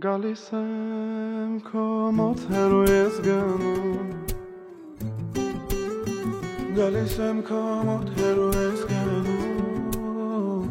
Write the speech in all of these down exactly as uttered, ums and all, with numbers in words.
Գալիս եմ քո մոտ հեռու ես գնում Գալիս եմ քո մոտ հեռու ես гնում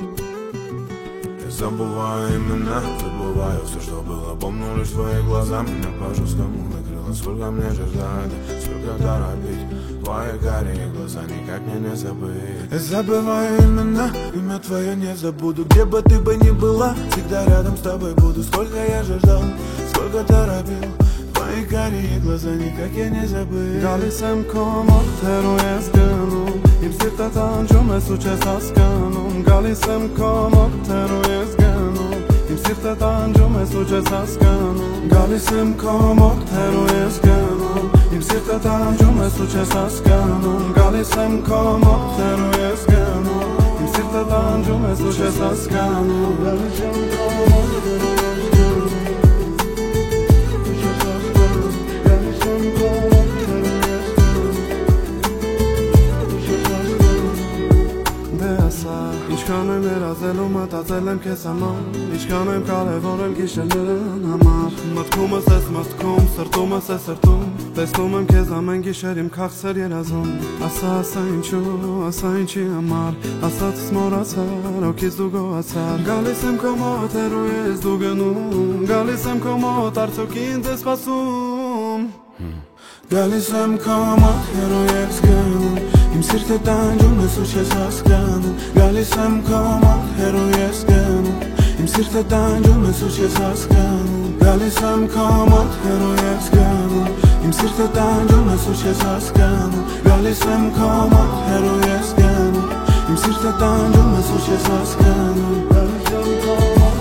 Я забываю имена, забываю все, что было. Помню лишь твои глаза, меня по жесткому накрыло. Сколько мне же ждать, сколько торопить. Твои карие глаза никак мне не забыть. Я забываю имена, имя твое не забуду. Где бы ты бы ни была, всегда рядом с тобой буду. Сколько я же ждал, сколько торопил. Твои карие глаза никак я не забыть. Գալիս եմ քո մոտ հեռու ես գնում Իմ սիրտը տանջում ես ու չես հասկանում Գալիս եմ քո մոտ հեռու ես գնում Իմ սիրտը տանջում ես ու չես հասկանում Գալիս եմ քո մոտ հեռու ես գնում Իմ սիրտը տանջում ես ու չես հասկանում Գալիս եմ քո մոտ հեռու ես գնում Իմ սիրտը տանջում ես ու չես հասկանում Գալիս եմ քո մոտ հեռու ես գնում Ինչքան եմ երազել ու մտածել եմ քեզ համար Ինչքան եմ կարևորել գիշերներն համար Մտքումս ես մտքում, սրտումս ես սրտում Տեսնում եմ քեզ ամեն գիշեր իմ քաղցր երազում Ասա, ասա ինչու, ասա ինչի համար Ասածս մոռացար, օքից դու գոհացար Գալիս եմ քո մոտ հեռու ես դու գնում Գալիս եմ քո մոտ արդյոք ինձ ես սպասում Գալիս եմ քո մոտ հեռու ես գնում Իմ սիրտը տանջում ես ու չես հասկանում Գալիս եմ քո մոտ հեռու ես գնում Իմ սիրտը տանջում ես ու չես հասկանում Գալիս եմ քո մոտ հեռու ես գնում Իմ սիրտը տանջում ես ու չես հասկանում Գալիս եմ քո մոտ հեռու ես գնում Իմ սիրտը տանջում ես ու չես հասկանում Գալիս եմ քո մոտ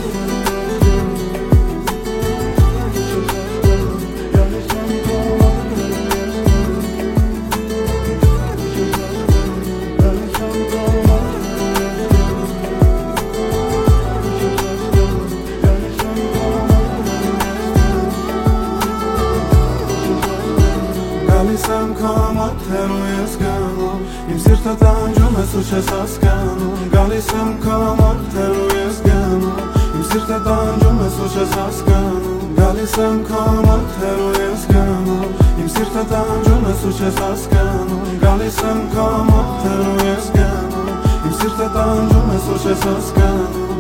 Գալիս եմ քո մոտ հեռու ես գնում Իմ սիրտը տանջում ես ու չես հասկանում Գալիս եմ քո մոտ հեռու ես գնում Իմ սիրտը տանջում ես ու չես հասկանում Գալիս եմ քո մոտ հեռու ես գնում Իմ սիրտը տանջում ես ու չես հասկանում Գալիս եմ քո մոտ հեռու ես գնում Իմ սիրտը տանջում ես ու չես հասկանում